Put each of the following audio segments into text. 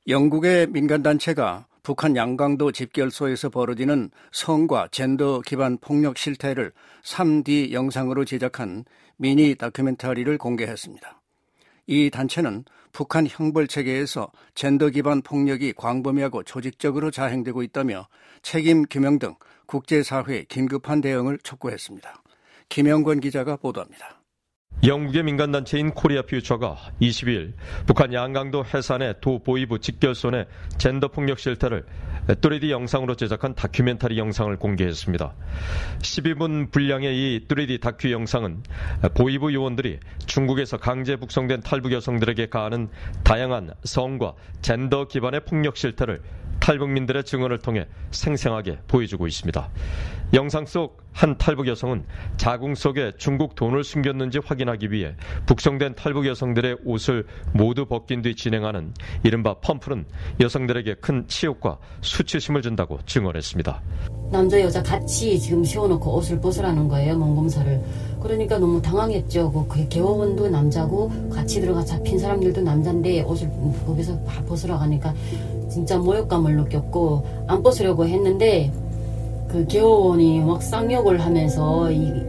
영국의 민간단체가 북한 양강도 집결소에서 벌어지는 성과 젠더 기반 폭력 실태를 3D 영상으로 제작한 미니 다큐멘터리를 공개했습니다. 이 단체는 북한 형벌체계에서 젠더 기반 폭력이 광범위하고 조직적으로 자행되고 있다며 책임 규명 등 국제사회의 긴급한 대응을 촉구했습니다. 김영권 기자가 보도합니다. 영국의 민간단체인 코리아 퓨처가 22일 북한 양강도 해산의 도 보위부 직결소 내 젠더 폭력 실태를 3D 영상으로 제작한 다큐멘터리 영상을 공개했습니다. 12분 분량의 이 3D 다큐 영상은 보위부 요원들이 중국에서 강제 북송된 탈북 여성들에게 가하는 다양한 성과 젠더 기반의 폭력 실태를 탈북민들의 증언을 통해 생생하게 보여주고 있습니다. 영상 속 한 탈북 여성은 자궁 속에 중국 돈을 숨겼는지 확인하기 위해 북송된 탈북 여성들의 옷을 모두 벗긴 뒤 진행하는 이른바 펌프는 여성들에게 큰 치욕과 수치심을 준다고 증언했습니다. 남자 여자 같이 지금 씌워놓고 옷을 벗으라는 거예요, 몸검사를. 그러니까 너무 당황했죠. 그 개원도 남자고 같이 들어가 잡힌 사람들도 남자인데 옷을 거기서 벗으라고 하니까 진짜 모욕감을 느꼈고 안 벗으려고 했는데 그 개원이 막 쌍욕을 하면서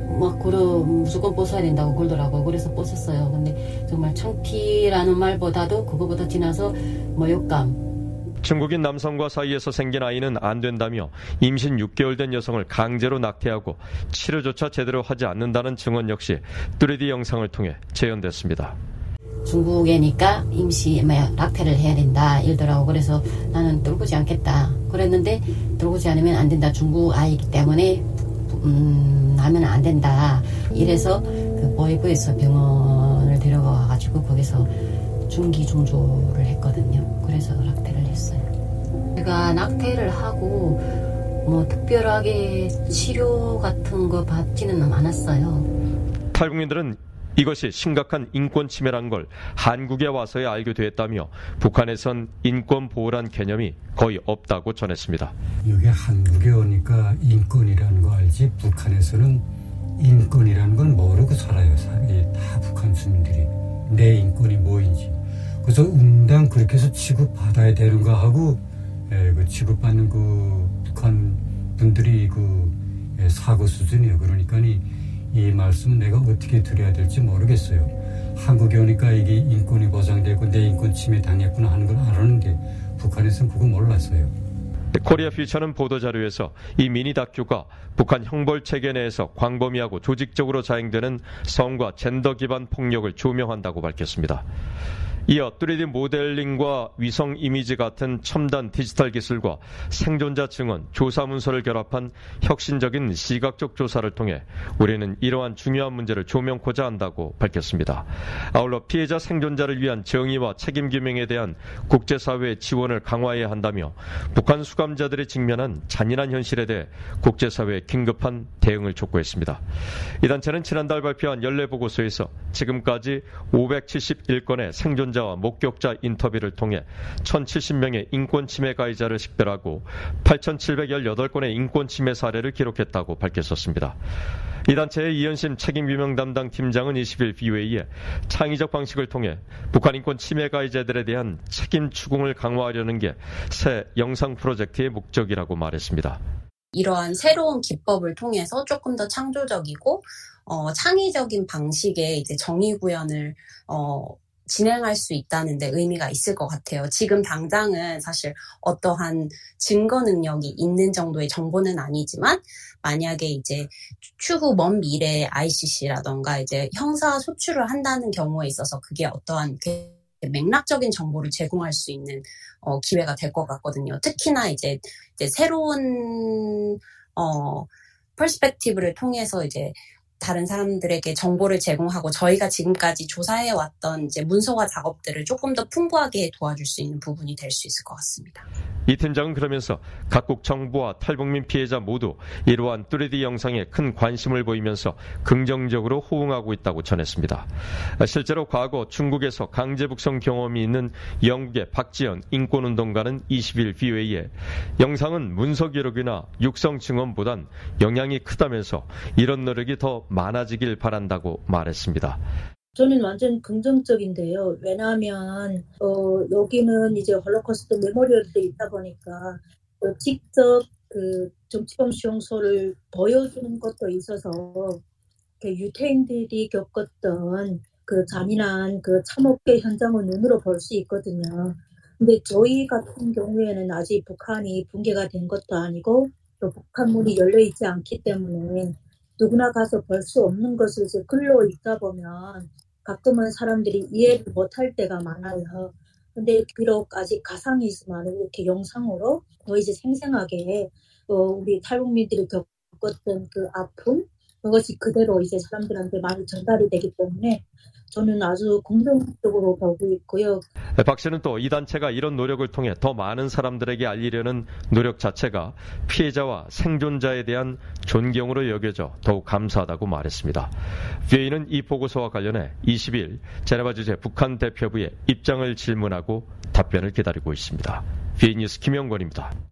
무조건 벗어야 된다고 그러더라고요. 그래서 벗었어요. 근데 정말 창피라는 말보다도 그거보다 지나서 모욕감. 중국인 남성과 사이에서 생긴 아이는 안 된다며 임신 6개월 된 여성을 강제로 낙태하고 치료조차 제대로 하지 않는다는 증언 역시 3D 영상을 통해 재현됐습니다. 중국애니까 낙태를 해야 된다 이러더라고. 그래서 나는 돌보지 않겠다 그랬는데 돌보지 않으면 안 된다. 중국 아이기 때문에 하면 안 된다. 이래서 그 보위부에서 병원을 데려가가지고 거기서 중기 중조를 했거든요. 그래서 낙태를 했어요. 제가 낙태를 하고 특별하게 치료 같은 거 받지는 않았어요. 탈북민들은 이것이 심각한 인권 침해란 걸 한국에 와서야 알게 됐다며 북한에선 인권 보호란 개념이 거의 없다고 전했습니다. 여기 한국에 오니까 인권이라는 거 알지 북한에서는 인권이라는 건 모르고 살아요. 다 북한 주민들이 내 인권이 뭐인지. 그래서 응당 그렇게 해서 취급받아야 되는 거 하고 그 취급받는 그 북한 분들이 사고 수준이에요. 그러니까 이 말씀은 내가 어떻게 드려야 될지 모르겠어요. 한국에 오니까 이게 인권이 보장되고 내 인권 침해 당했구나 하는 걸 알았는데 북한에서는 그거 몰랐어요. 코리아 퓨처는 보도자료에서 이 미니 다큐가 북한 형벌 체계 내에서 광범위하고 조직적으로 자행되는 성과 젠더 기반 폭력을 조명한다고 밝혔습니다. 이어 3D 모델링과 위성 이미지 같은 첨단 디지털 기술과 생존자 증언, 조사 문서를 결합한 혁신적인 시각적 조사를 통해 우리는 이러한 중요한 문제를 조명코자 한다고 밝혔습니다. 아울러 피해자 생존자를 위한 정의와 책임 규명에 대한 국제사회의 지원을 강화해야 한다며 북한 수감자들이 직면한 잔인한 현실에 대해 국제사회의 긴급한 대응을 촉구했습니다. 이 단체는 지난달 발표한 연례 보고서에서 지금까지 571건의 생존자와 목격자 인터뷰를 통해 1,070명의 인권 침해 가해자를 식별하고 8,718건의 인권 침해 사례를 기록했다고 밝혔었습니다. 이 단체의 이현심 책임규명 담당 팀장은 20일 BOA에 창의적 방식을 통해 북한 인권 침해 가해자들에 대한 책임 추궁을 강화하려는 게 새 영상 프로젝트의 목적이라고 말했습니다. 이러한 새로운 기법을 통해서 조금 더 창조적이고 창의적인 방식의 이제 정의 구현을 진행할 수 있다는 데 의미가 있을 것 같아요. 지금 당장은 사실 어떠한 증거 능력이 있는 정도의 정보는 아니지만 만약에 이제 추후 먼 미래에 ICC라던가 이제 형사 소출을 한다는 경우에 있어서 그게 어떠한 맥락적인 정보를 제공할 수 있는 기회가 될 것 같거든요. 특히나 이제 새로운 퍼스펙티브를 통해서 이제 다른 사람들에게 정보를 제공하고 저희가 지금까지 조사해왔던 이제 문서화 작업들을 조금 더 풍부하게 도와줄 수 있는 부분이 될 수 있을 것 같습니다. 이 팀장은 그러면서 각국 정부와 탈북민 피해자 모두 이러한 3D 영상에 큰 관심을 보이면서 긍정적으로 호응하고 있다고 전했습니다. 실제로 과거 중국에서 강제 북송 경험이 있는 영국의 박지연 인권운동가는 20일 BOA에 영상은 문서 기록이나 육성 증언보단 영향이 크다면서 이런 노력이 더 많아지길 바란다고 말했습니다. 저는 완전 긍정적인데요. 왜냐하면 여기는 이제 홀로코스트 메모리얼도 있다 보니까 직접 그 정치범 수용소를 보여주는 것도 있어서 유태인들이 겪었던 그 잔인한 그 참혹의 현장을 눈으로 볼 수 있거든요. 근데 저희 같은 경우에는 아직 북한이 붕괴가 된 것도 아니고 또 북한 문이 열려 있지 않기 때문에 누구나 가서 볼 수 없는 것을 이제 글로 읽다 보면 가끔은 사람들이 이해를 못할 때가 많아요. 근데 비록 아직 가상이지만 이렇게 영상으로 더 이제 생생하게 우리 탈북민들이 겪었던 그 아픔, 그것이 그대로 이제 사람들한테 많이 전달이 되기 때문에 저는 아주 긍정적으로 보고 있고요. 박 씨는 또 이 단체가 이런 노력을 통해 더 많은 사람들에게 알리려는 노력 자체가 피해자와 생존자에 대한 존경으로 여겨져 더욱 감사하다고 말했습니다. VOA는 이 보고서와 관련해 20일 제네바 주재 북한 대표부의 입장을 질문하고 답변을 기다리고 있습니다. VOA 뉴스 김영권입니다.